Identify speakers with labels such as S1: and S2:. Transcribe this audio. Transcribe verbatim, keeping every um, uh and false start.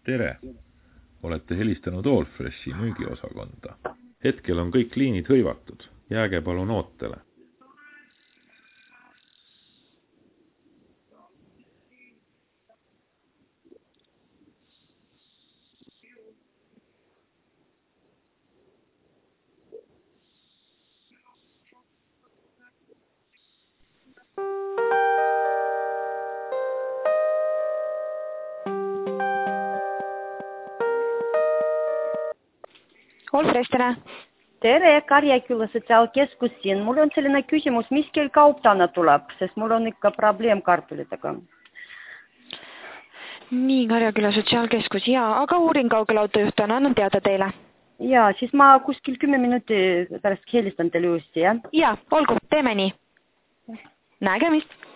S1: Tere! Olete helistanud Allfreshi müügiosakonda. Hetkel on kõik liinid hõivatud. Jääge palun ootele.
S2: Allfresh, tere!
S3: Tere, Karjaküla sotsiaalkeskus siin. Mul on selline küsimus, mis kell kaup täna tuleb, sest mul on ikka probleem kartulitega.
S2: Nii, Karjaküla sotsiaalkeskus, jaa, aga uurin kaugel autojuht on, annan teada teile.
S3: Jaa, siis ma kuskil kümme minuti pärast helistan teile uuesti, jah?
S2: Jaa, olgu, teeme nii. Nägemist!